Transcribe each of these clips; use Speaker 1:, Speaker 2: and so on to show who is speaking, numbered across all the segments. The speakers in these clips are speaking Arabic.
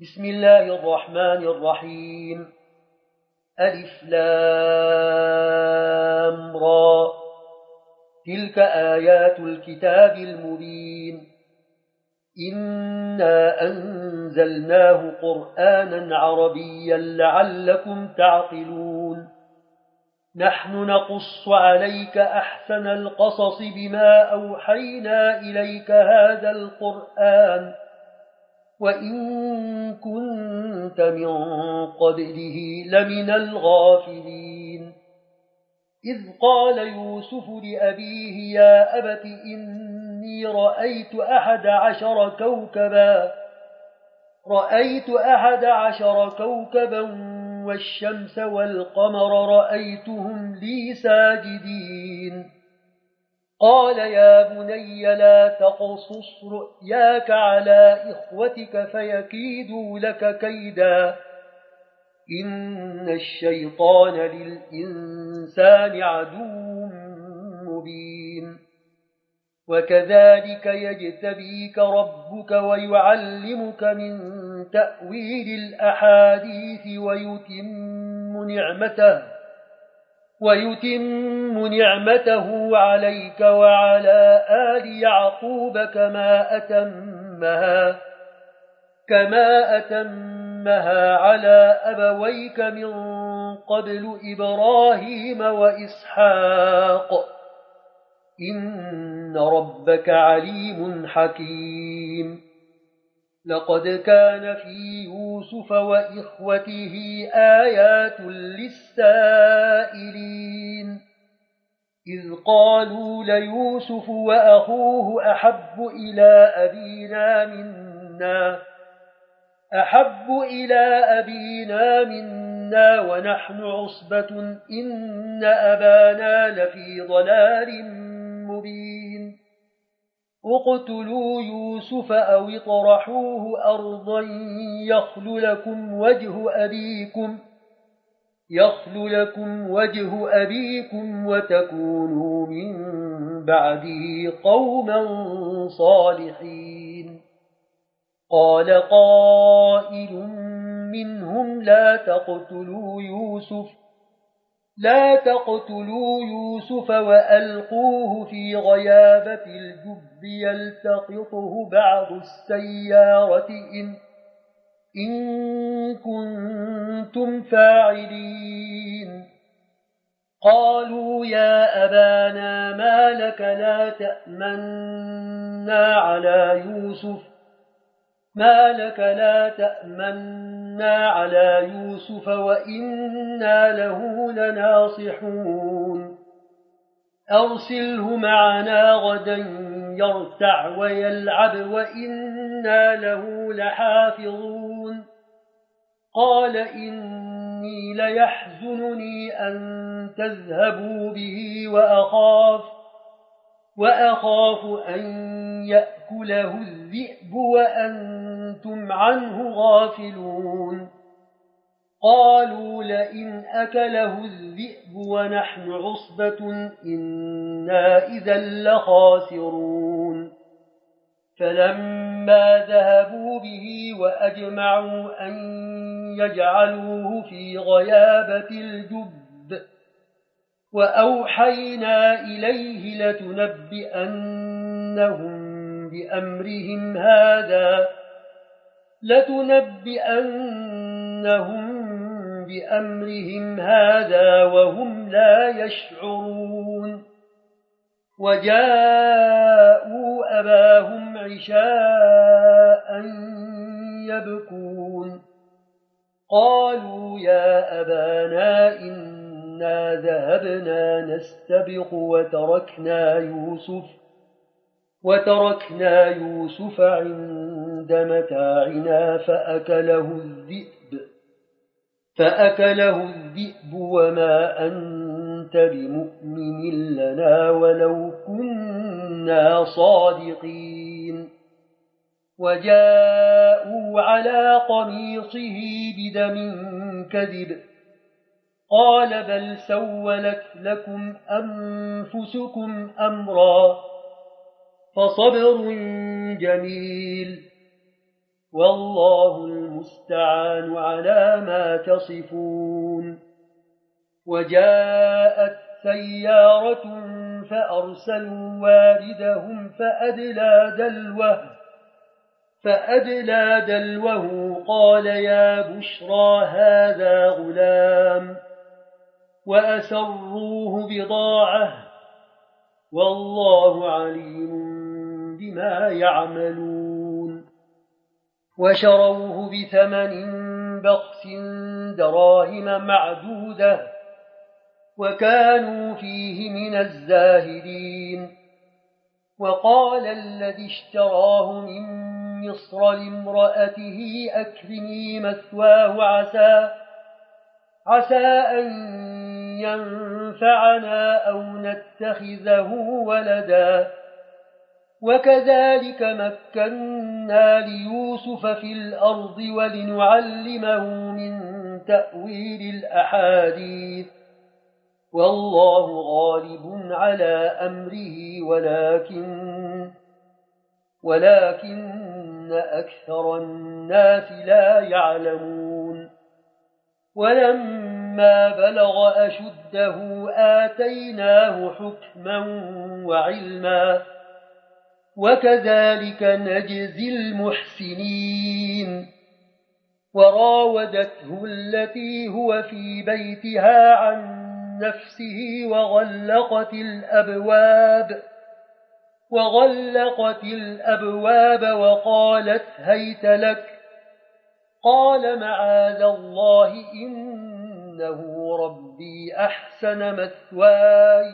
Speaker 1: بسم الله الرحمن الرحيم. ألف لام را. تلك آيات الكتاب المبين. إنا أنزلناه قرآنا عربيا لعلكم تعقلون. نحن نقص عليك أحسن القصص بما أوحينا إليك هذا القرآن وإن كنت من قبله لمن الغافلين. إذ قال يوسف لأبيه يا أبت إني رأيت أحد عشر كوكبا والشمس والقمر رأيتهم لي ساجدين. قال يا بني لا تقصص رؤياك على إخوتك فيكيدوا لك كيدا إن الشيطان للإنسان عدو مبين. وكذلك يجتبيك ربك ويعلمك من تأويل الأحاديث ويتم نعمته عليك وعلى آل يعقوب كما أتمها على أبويك من قبل إبراهيم وإسحاق إن ربك عليم حكيم. لقد كان في يوسف وإخوته آيات للسائلين إذ قالوا ليوسف وأخوه أحب إلى أبينا منا ونحن عصبة إن أبانا لفي ضلال مبين. اقتلوا يوسف أو اطرحوه أرضا يخل لكم وجه أبيكم وتكونوا من بعده قوما صالحين. قال قائل منهم لا تقتلوا يوسف وألقوه في غيابة الجب يلتقطه بعض السيارة إن كنتم فاعلين. قالوا يا أبانا ما لك لا تأمنا على يوسف وإنا له لناصحون. أرسله معنا غدا يرتع ويلعب وإنا له لحافظون. قال إني ليحزنني أن تذهبوا به وأخاف أن يأكله الذئب وأنتم عنه غافلون. قالوا لئن أكله الذئب ونحن عصبة إنا إذا لخاسرون. فلما ذهبوا به وأجمعوا أن يجعلوه في غيابة الجب وأوحينا إليه لتنبئنهم بأمرهم هذا وهم لا يشعرون. وجاءوا أباهم عشاء يبكون. قالوا يا أبانا إنا ذهبنا نستبق وتركنا يوسف عند متاعنا فأكله الذئب وما أنت بمؤمن لنا ولو كنا صادقين. وجاءوا على قميصه بدم كذب. قال بل سولت لكم أنفسكم أمرا فصبر جميل والله المستعان المستعان على ما تصفون. وجاءت سيارة فأرسلوا واردهم فأدلى دلوه قال يا بشرى هذا غلام وأسروه بضاعة والله عليم بما يعملون. وشروه بثمن بخس دراهم معدودة وكانوا فيه من الزاهدين. وقال الذي اشتراه من مصر لامرأته أكرمي مثواه عسى أن ينفعنا أو نتخذه ولدا. وكذلك مكنا ليوسف في الأرض ولنعلمه من تأويل الأحاديث والله غالب على أمره ولكن أكثر الناس لا يعلمون. ولما بلغ أشده آتيناه حكما وعلما وكذلك نجزي المحسنين. وراودته التي هو في بيتها عن نفسه وغلقت الأبواب وقالت هيت لك قال معاذ الله إنه ربي أحسن مثواي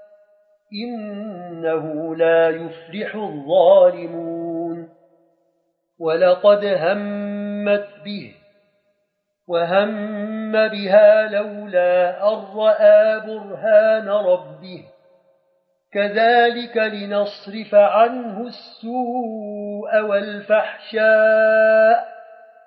Speaker 1: إنه لا يفلح الظالمون. ولقد همت به وهم بها لولا أن رأى برهان ربه كذلك لنصرف عنه السوء والفحشاء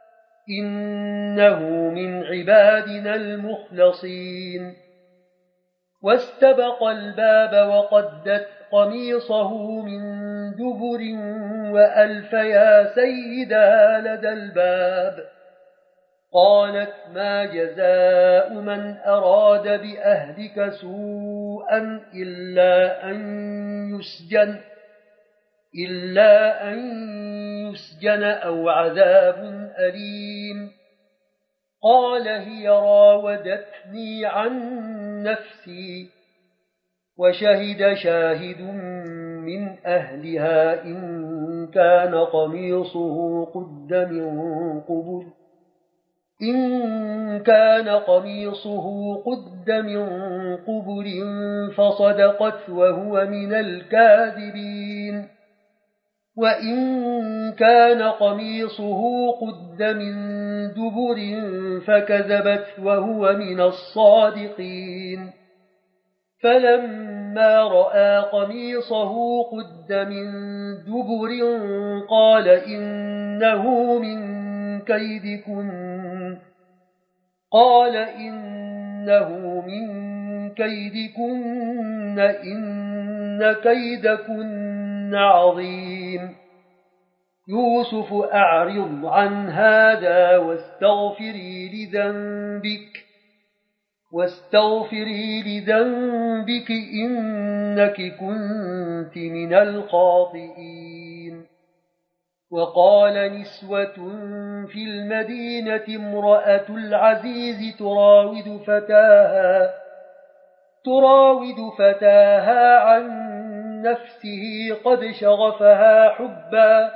Speaker 1: إنه من عبادنا المخلصين. واستبق الباب وقدت قميصه من دبر وألف يا سيدها لدى الباب. قالت ما جزاء من أراد بأهلك سوءا إلا أن يسجن أو عذاب أليم. قال هي راودتني عن نفسي وشهد شاهد من أهلها إن كان قميصه قد من قبل فصدقت وهو من الكاذبين وإن كان قميصه قد من دبر فكذبت وهو من الصادقين. فلما رأى قميصه قد من دبر قال إنه من كيدكن إن كيدكن عظيم. يوسف أعرض عن هذا واستغفري لذنبك إنك كنت من الخاطئين. وقال نسوة في المدينة امرأة العزيز تراود فتاها عن نفسه قد شغفها حبا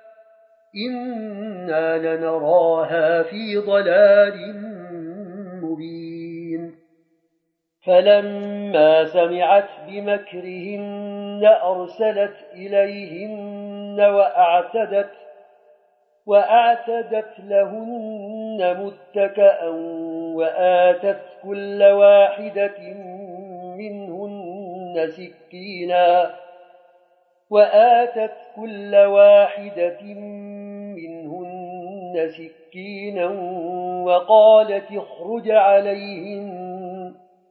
Speaker 1: إنا لنراها في ضلال مبين. فلما سمعت بمكرهن أرسلت إليهن وأعتدت لهن متكأ وآتت كل واحدة منهن سكينا وقالت اخرج عليهن.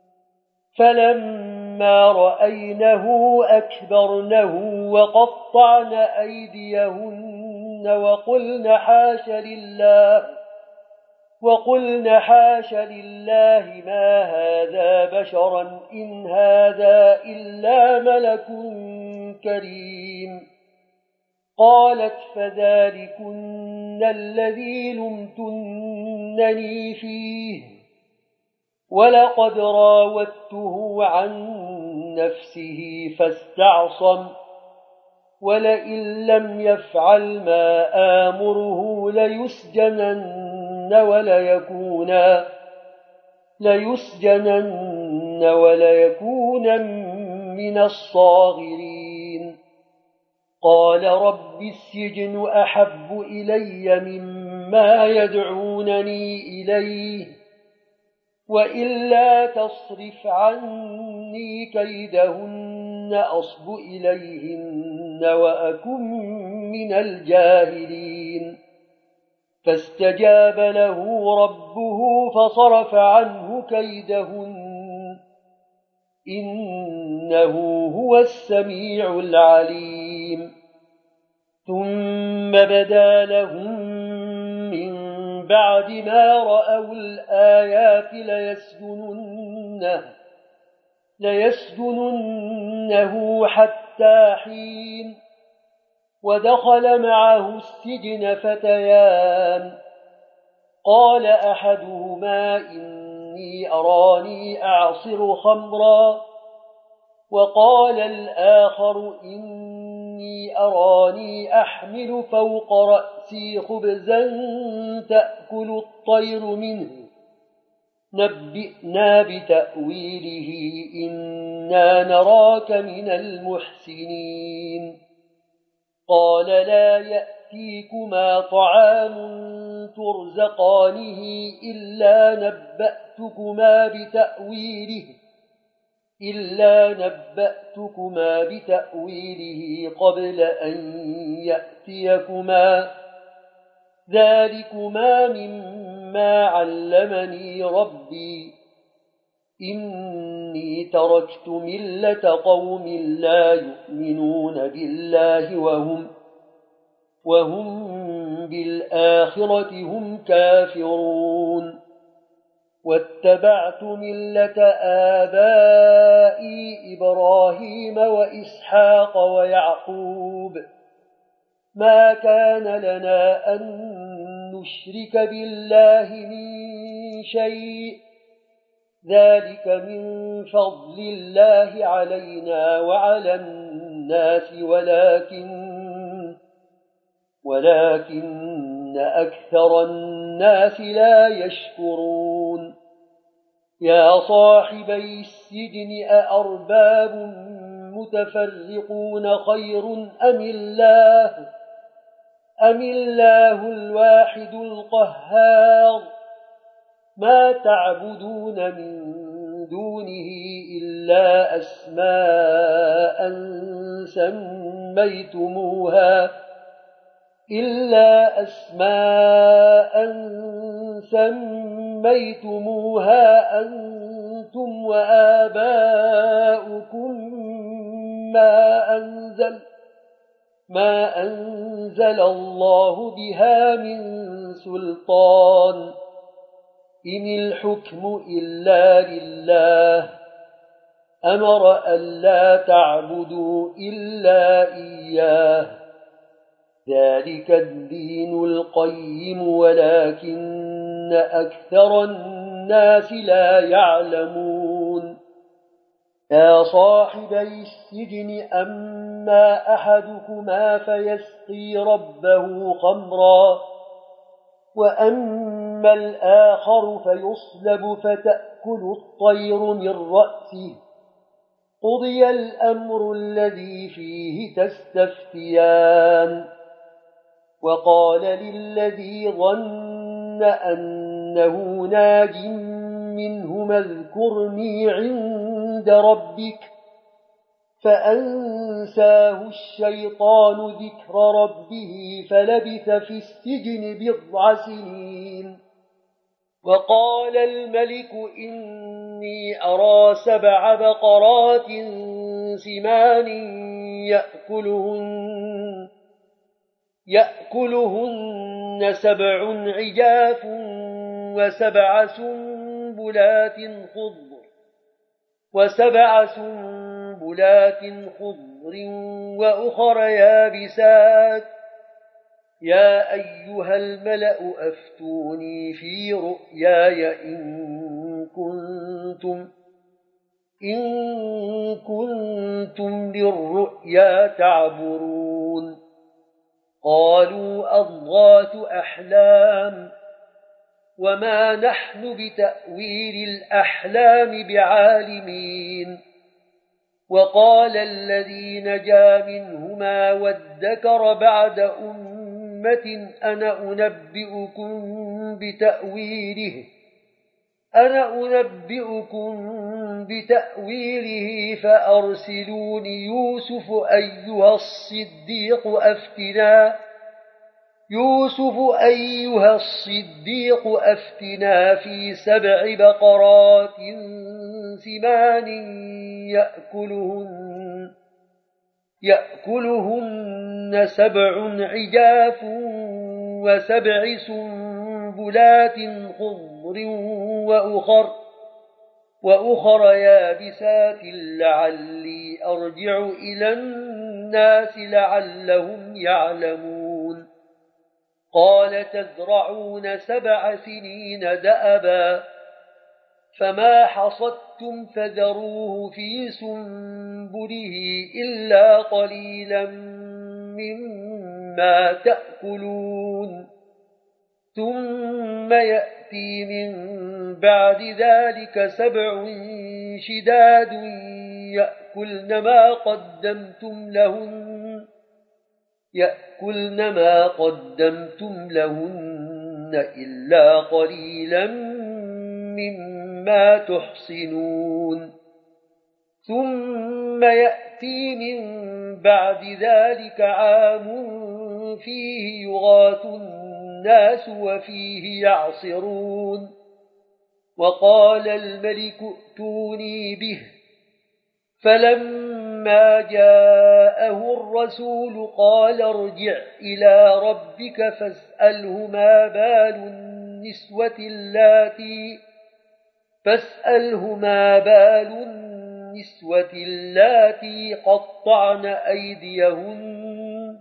Speaker 1: فلما رأينه أكبرنه وقطعن أيديهن وقلن وقلن حاش لله ما هذا بشرا إن هذا إلا ملك كريم. قالت فذلكن الذي لمتنني فيه ولقد راودته عن نفسه فاستعصم ولئن لم يفعل ما آمره ليسجنن وليكون من الصاغرين. قال رب السجن أحب إلي مما يدعونني إليه وإلا تصرف عني كيدهن أصب إليهن وأكن من الجاهلين. فاستجاب له ربه فصرف عنه كيدهن إنه هو السميع العليم. ثم بدا لهم من بعد ما رأوا الآيات ليسجننه حتى حين. ودخل معه السجن فتيان قال أحدهما إني أراني أعصر خمرا وقال الآخر إني أراني أحمل فوق رأسي خبزا تأكل الطير منه نبئنا بتأويله إنا نراك من المحسنين. قال لا يأتيكما طعام ترزقانه إلا نبأتكما بتأويله قبل أن يأتيكما ذلكما مما علمني ربي إني تركت ملة قوم لا يؤمنون بالله وهم بالآخرة هم كافرون. واتبعت ملة آبائي إبراهيم وإسحاق ويعقوب ما كان لنا أن نشرك بالله من شيء ذلك من فضل الله علينا وعلى الناس ولكن أكثر الناس لا يشكرون. يا صاحبي السجن أأرباب متفرقون خير أم الله الواحد القهار. ما تعبدون من دونه إلا أسماء سميتموها أنتم وآباؤكم ما أنزل الله بها من سلطان إن الحكم إلا لله أمر ألا تعبدوا إلا إياه ذلك الدين القيم ولكن أكثر الناس لا يعلمون. يا صاحبي السجن أما أحدكما فيسقي ربه خمرا وأما الآخر فيصلب فتأكل الطير من رأسه قضي الأمر الذي فيه تستفتيان. وقال للذي ظن أنه ناج منهما اذكرني عند ربك فأنساه الشيطان ذكر ربه فلبث في السجن 9 سنين. وقال الملك إني أرى 7 بقرات سمان يأكلهن 7 عجاف وسبع سنبلات خضر وأخر يابسات يا أيها الملأ أفتوني في رؤياي إن كنتم للرؤيا تعبرون قالوا أضغاث أحلام وما نحن بتأويل الأحلام بعالمين وقال الذي نجا منهما وادكر بعد أمة أنا أنبئكم بتأويله فأرسلون يوسف أيها الصديق أفتنا في 7 بقرات سمان يأكلهن 7 عجاف و7 سنبلات خضر وأخر يابسات لعلي أرجع إلى الناس لعلهم يعلمون قال تزرعون 7 سنين دأبا فما حصدتم فذروه في سنبله إلا قليلا مما تأكلون ثم يأتي من بعد ذلك 7 شداد يأكلن ما قدمتم لهن إلا قليلا مما تحصنون ثم يأتي من بعد ذلك عام فيه يغاث الناس وفيه يعصرون وقال الملك ائتوني به فلما جاءه الرسول قال ارجع إلى ربك فاسأله ما بال النسوة اللاتي قطعن أيديهن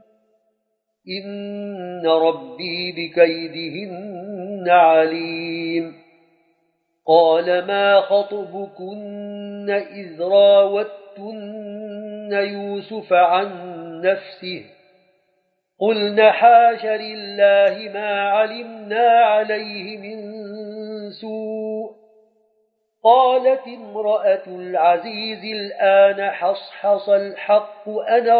Speaker 1: إن ربي بكيدهن عليم قال ما خطبكن إذ راوتن يوسف عن نفسه قلن حاش لله ما علمنا عليه من سوء قالت امرأة العزيز الآن حصحص الحق أنا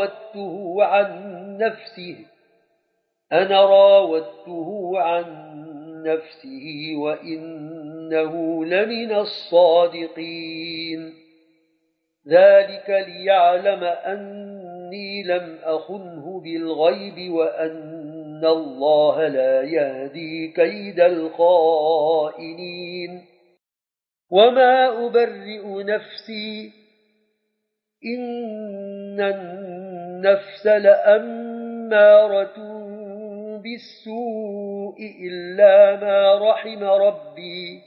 Speaker 1: راودته عن نفسه وإنه لمن الصادقين ذلك ليعلم أني لم أخنه بالغيب وأن الله لا يهدي كيد الخائنين وما أبرئ نفسي إن النفس لأمارة بالسوء إلا ما رحم ربي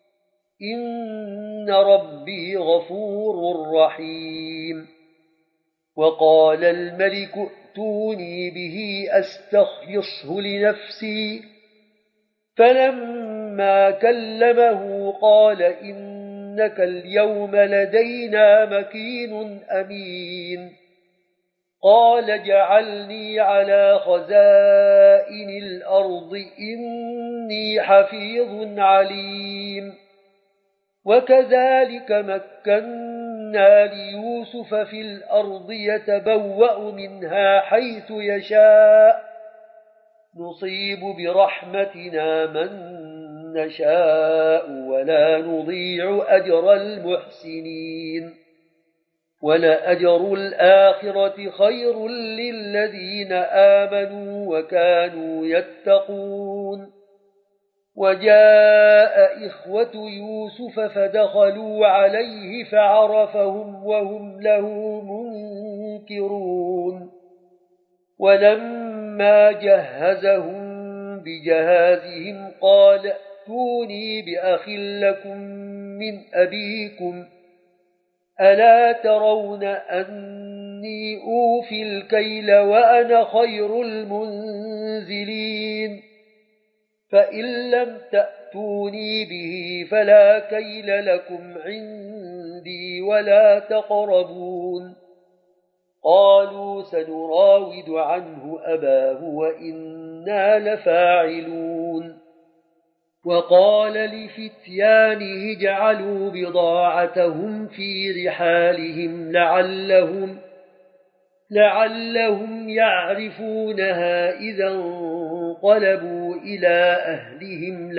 Speaker 1: إن ربي غفور رحيم وقال الملك ائتوني به أستخلصه لنفسي فلما كلمه قال إنك اليوم لدينا مكين أمين قال جعلني على خزائن الأرض إني حفيظ عليم وكذلك مكنا ليوسف في الأرض يتبوأ منها حيث يشاء نصيب برحمتنا من نشاء ولا نضيع أجر المحسنين ولأجر الآخرة خير للذين آمنوا وكانوا يتقون وجاء إخوة يوسف فدخلوا عليه فعرفهم وهم له منكرون ولما جهزهم بجهازهم ائتوني بأخ لكم من أبيكم ألا ترون أني أوفي الكيل وأنا خير المنزلين فإن لم تأتوني به فلا كيل لكم عندي ولا تقربون قالوا سنراود عنه أباه وإنا لفاعلون وقال لفتيانه اجعلوا بضاعتهم في رحالهم لعلهم يعرفونها إذا انقلبوا إلى أهلهم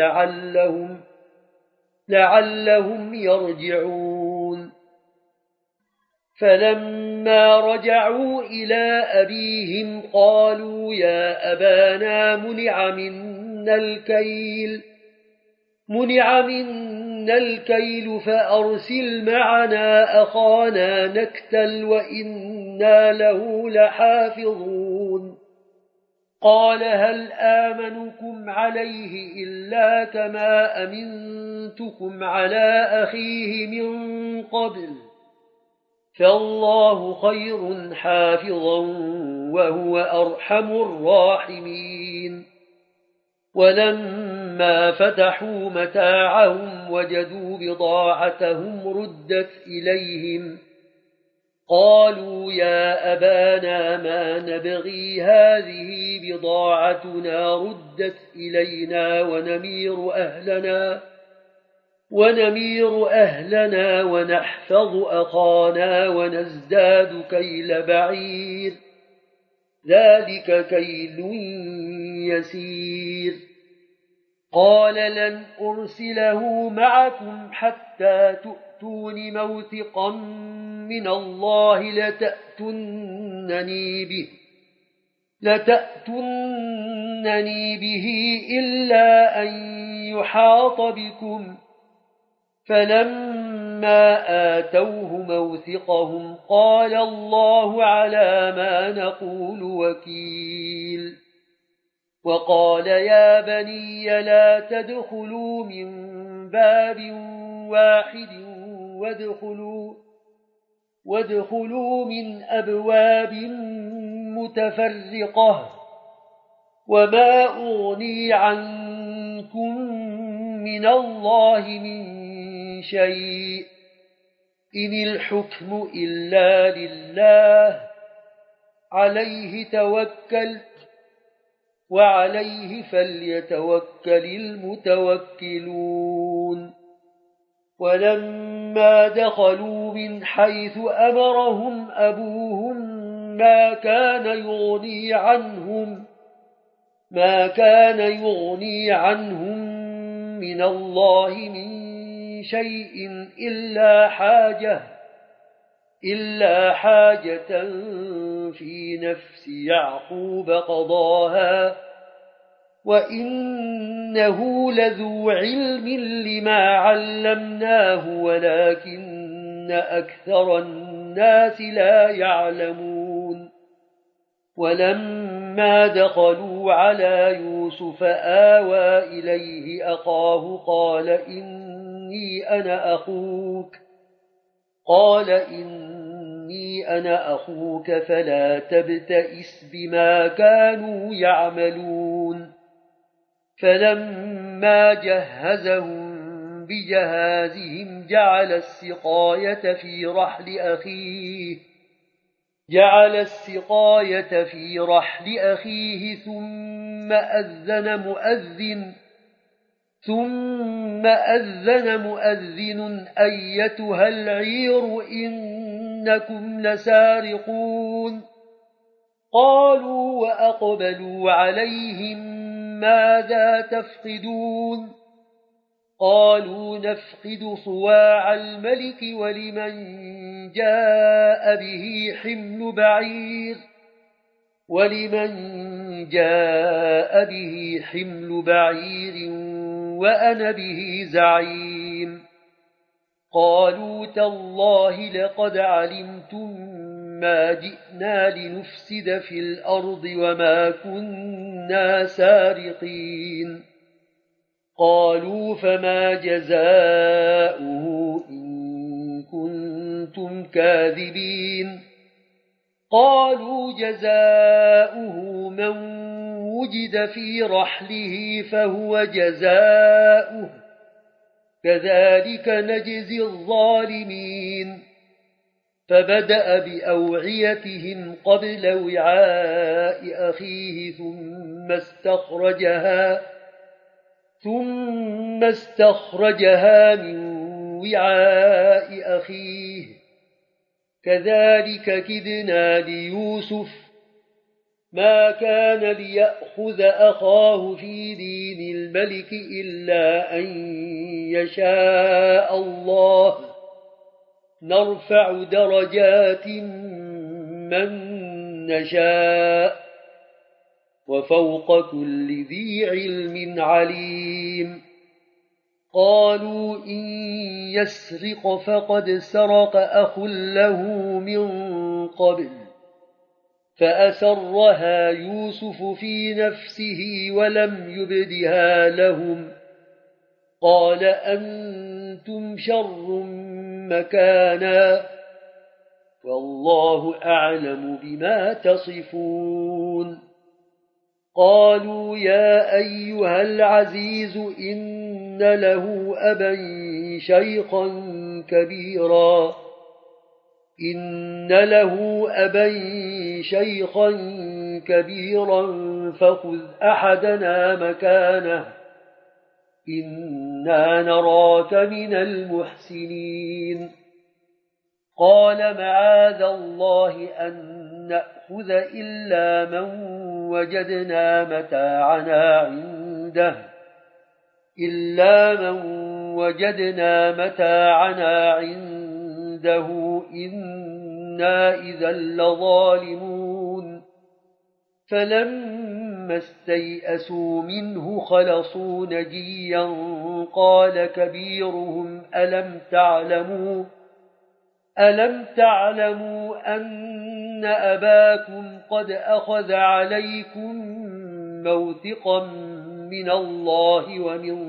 Speaker 1: لعلهم يرجعون فلما رجعوا إلى أبيهم قالوا يا أبانا منع منا الكيل فأرسل معنا أخانا نكتل وإنا له لحافظون قال هل آمنكم عليه إلا كما أمنتكم على أخيه من قبل فالله خير حافظا وهو أرحم الراحمين ولما فتحوا متاعهم وجدوا بضاعتهم ردت إليهم قالوا يا أبانا ما نبغي هذه بضاعتنا ردت إلينا ونمير أهلنا ونحفظ أخانا ونزداد كيل بعير ذلك كيل يسير قال لن أرسله معكم حتى تؤتون موثقا من الله لتأتونني به إلا أن يحاط بكم فلما آتوه موثقهم قال الله على ما نقول وكيل وقال يا بني لا تدخلوا من باب واحد وادخلوا من أبواب متفرقة وما أغني عنكم من الله من شيء إن الحكم إلا لله عليه توكلت وعليه فليتوكل المتوكلون ولما دخلوا من حيث أمرهم أبوهم ما كان يغني عنهم من الله من شيء إلا حاجة في نفس يعقوب قضاها وإنه لذو علم لما علمناه ولكن أكثر الناس لا يعلمون ولما دخلوا على يوسف آوى إليه أخاه قال إني أنا أخوك فلا تبتئس بما كانوا يعملون فلما جهزهم بجهازهم جعل السقاية في رحل أخيه ثم أذن مؤذن أيتها العير إنكم لسارقون قالوا وأقبلوا عليهم ماذا تفقدون قالوا نفقد صواع الملك ولمن جاء به حمل بعير وأنا به زعيم قالوا تالله لقد علمتم ما جئنا لنفسد في الأرض وما كنا سارقين قالوا فما جزاؤه إن كنتم كاذبين قالوا جزاؤه من وجد في رحله فهو جزاؤه كذلك نجزي الظالمين فبدأ بأوعيتهم قبل وعاء أخيه ثم استخرجها من وعاء أخيه كذلك كدنا ليوسف ما كان ليأخذ أخاه في دين الملك إلا أن يشاء الله نرفع درجات من نشاء وفوق كل ذي علم عليم قالوا إن يسرق فقد سرق أخ له من قبل فأسرها يوسف في نفسه ولم يبدها لهم قال أنتم شر مكانا والله أعلم بما تصفون قالوا يا أيها العزيز إن له أبا شيخا كبيرا فخذ أحدنا مكانه إنا نراك من المحسنين قال معاذ الله أن نأخذ إلا من وجدنا متاعنا عنده إنا إذا لظالمون فلما استيئسوا منه خلصوا نجيا قال كبيرهم ألم تعلموا أن أباكم قد أخذ عليكم موثقا من الله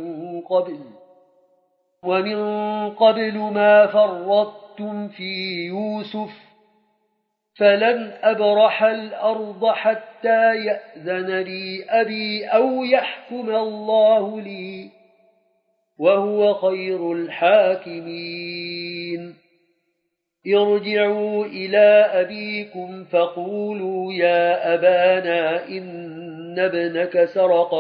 Speaker 1: ومن قبل ما فرطتم في يوسف فلن أبرح الأرض حتى يأذن لي أبي أو يحكم الله لي وهو خير الحاكمين ارجعوا إلى أبيكم فقولوا يا أبانا إن ابنك سرق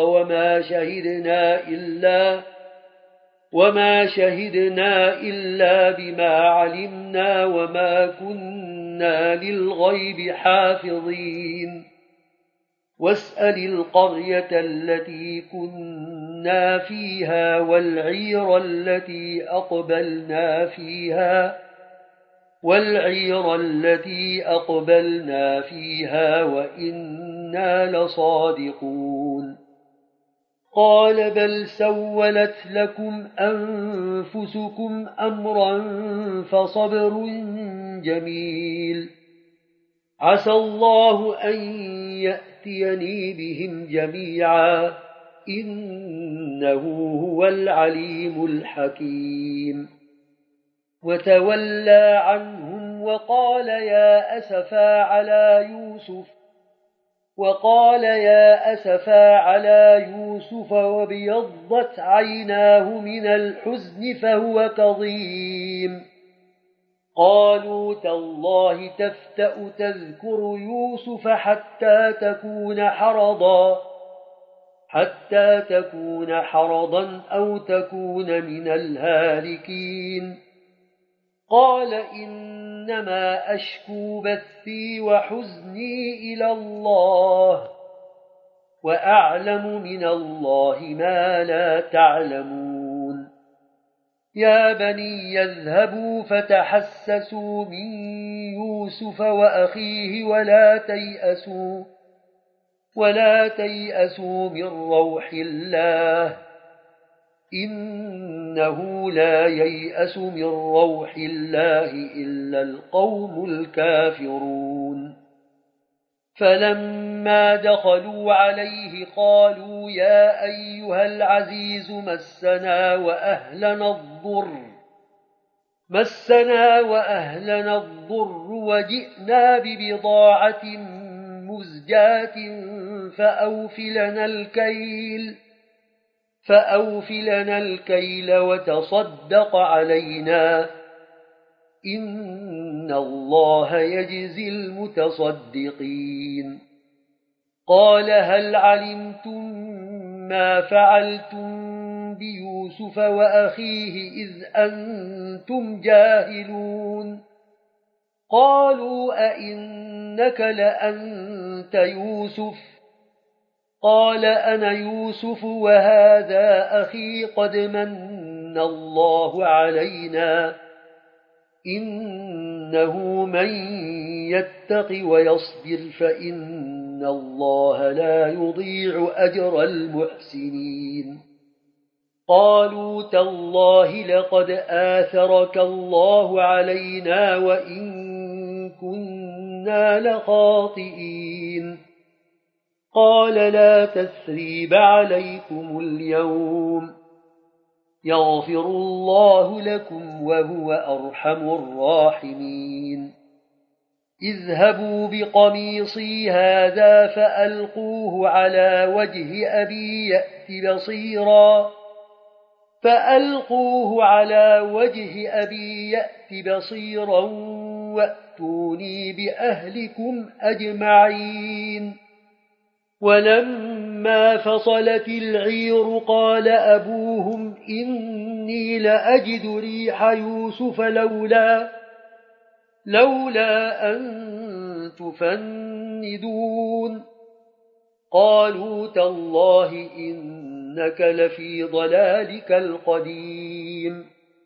Speaker 1: وما شهدنا إلا بما علمنا وما كنا للغيب حافظين واسأل القرية التي كنا فيها والعير التي أقبلنا فيها وإنا لصادقون قال بل سولت لكم أنفسكم أمرا فصبر جميل عسى الله أن يأتيني بهم جميعا إنه هو العليم الحكيم وتولى عنهم وقال يا أسفا على يوسف وابيضت عيناه من الحزن فهو كظيم قالوا تالله تفتأ تذكر يوسف حتى تكون حرضا أو تكون من الهالكين قال إنما أشكو بثي وحزني إلى الله وأعلم من الله ما لا تعلمون يا بني يذهبوا فتحسسوا من يوسف وأخيه ولا تيأسوا من روح الله إنه لا ييأس من روح الله إلا القوم الكافرون فلما دخلوا عليه قالوا يا أيها العزيز مسنا وأهلنا الضر وجئنا ببضاعة مزجاة فأوفلنا الكيل وتصدق علينا إن الله يجزي المتصدقين. قال هل علمتم ما فعلتم بيوسف وأخيه إذ أنتم جاهلون؟ قالوا أئنك لأنت يوسف؟ قال أنا يوسف وهذا أخي قد من الله علينا إنه من يتق ويصبر فإن الله لا يضيع أجر المحسنين. قالوا تالله لقد آثرك الله علينا وإن كنا لخاطئين. قال لا تثريب عليكم اليوم يغفر الله لكم وهو أرحم الراحمين. اذهبوا بقميصي هذا فألقوه على وجه أبي يأت بصيرا وأتوني بأهلكم أجمعين. ولما فصلت العير قال أبوهم إني لأجد ريح يوسف لولا أن تفندون. قالوا تالله إنك لفي ضلالك القديم.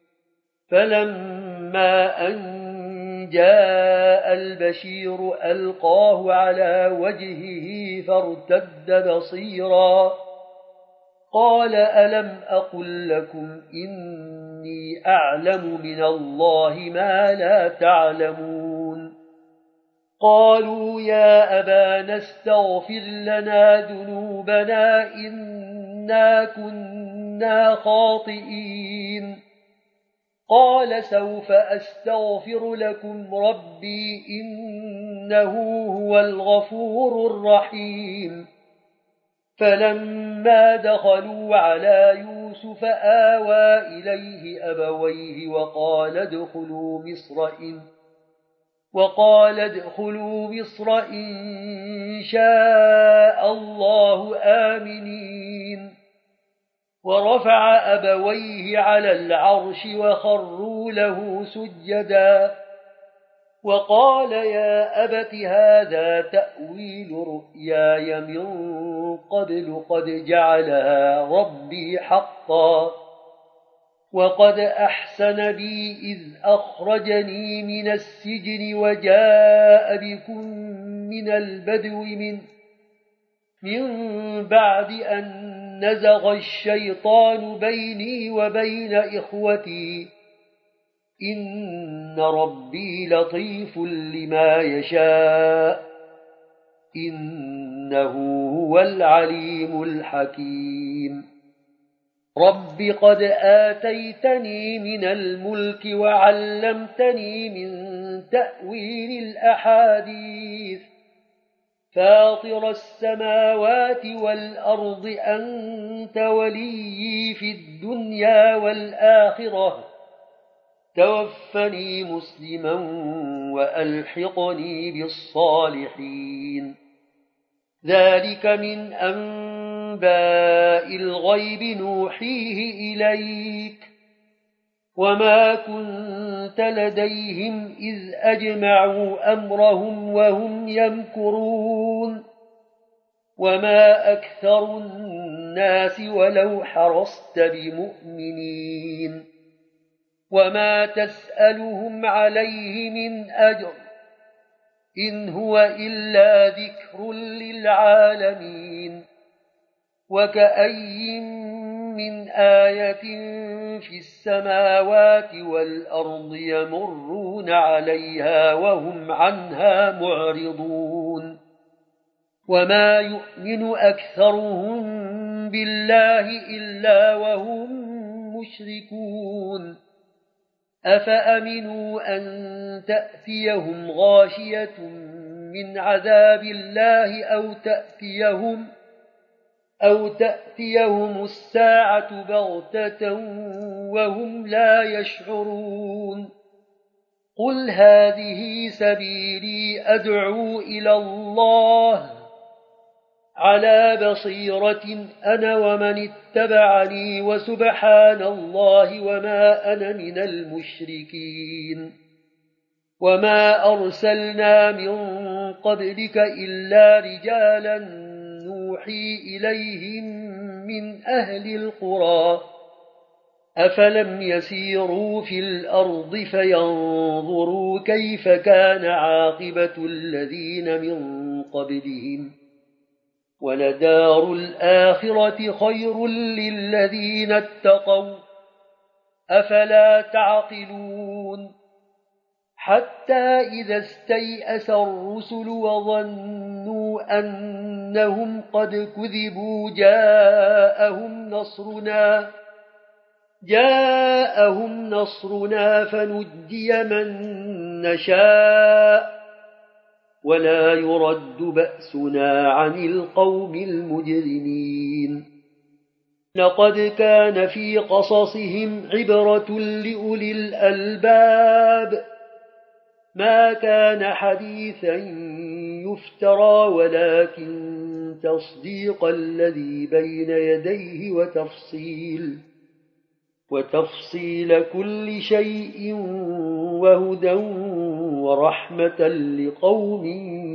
Speaker 1: فلما أن جاء البشير ألقاه على وجهه فارتد بصيرا قال ألم أقل لكم إني أعلم من الله ما لا تعلمون؟ قالوا يا أبانا استغفر لنا ذنوبنا إنا كنا خاطئين. قال سوف أستغفر لكم ربي إنه هو الغفور الرحيم. فلما دخلوا على يوسف آوى إليه أبويه وقال ادخلوا مصر إن شاء الله آمنين. ورفع أبويه على العرش وخروا له سجدا وقال يا أبت هذا تأويل رؤياي من قبل قد جعلها ربي حقا وقد أحسن بي إذ أخرجني من السجن وجاء بكم من البدو من بعد أن نزغ الشيطان بيني وبين إخوتي إن ربي لطيف لما يشاء إنه هو العليم الحكيم. رب قد آتيتني من الملك وعلمتني من تأويل الأحاديث فاطر السماوات والأرض أنت وليي في الدنيا والآخرة توفني مسلما وألحقني بالصالحين. ذلك من أنباء الغيب نوحيه إليك وما كنت لديهم إذ أجمعوا أمرهم وهم يمكرون. وما أكثر الناس ولو حرصت بمؤمنين وما تسألهم عليه من أجر إن هو إلا ذكر للعالمين. وكأي من آية في السماوات والأرض يمرون عليها وهم عنها معرضون. وما يؤمن أكثرهم بالله إلا وهم مشركون أفأمنوا أن تأتيهم غاشية من عذاب الله أو تأتيهم الساعة بغتة وهم لا يشعرون قل هذه سبيلي أدعو إلى الله على بصيرة أنا ومن اتبعني وسبحان الله وما أنا من المشركين وما أرسلنا من قبلك إلا رجالا نوحي إليهم من أهل القرى أفلم يسيروا في الأرض فينظروا كيف كان عاقبة الذين من قبلهم ولدار الآخرة خير للذين اتقوا أفلا تعقلون حتى إذا استيأس الرسل وظنوا أنهم قد كذبوا جاءهم نصرنا فنجي من نشاء ولا يرد بأسنا عن القوم المجرمين لقد كان في قصصهم عبرة لأولي الألباب ما كان حديثا يفترى ولكن تصديق الذي بين يديه وتفصيل كل شيء وهدى ورحمة لقوم